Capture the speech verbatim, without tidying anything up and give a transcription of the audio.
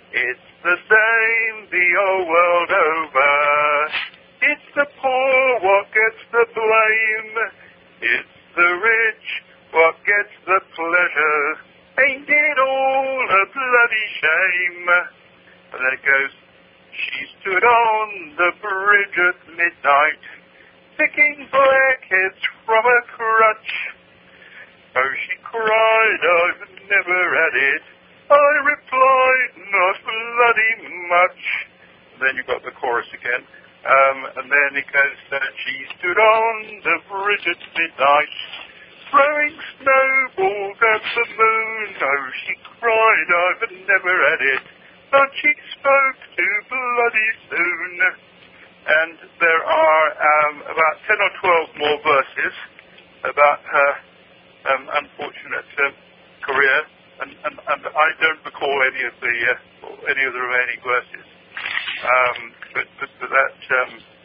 It's the same the whole world over. It's the poor what gets the blame. It's the rich what gets the pleasure. Ain't it all a bloody shame? And then it goes, she stood on the bridge at midnight, picking blackheads from a crutch. Oh, she cried, I've never had it. I replied, not bloody much. And then you've got the chorus again. Um, and then it goes, uh, she stood on the bridge at midnight, throwing snowballs at the moon. Oh, she cried, I've never had it. But she spoke too bloody soon. And there are um, about ten or twelve more verses about her um, unfortunate um, career, and, and, and I don't recall any of the uh, any of the remaining verses. Um, but, but, but that um,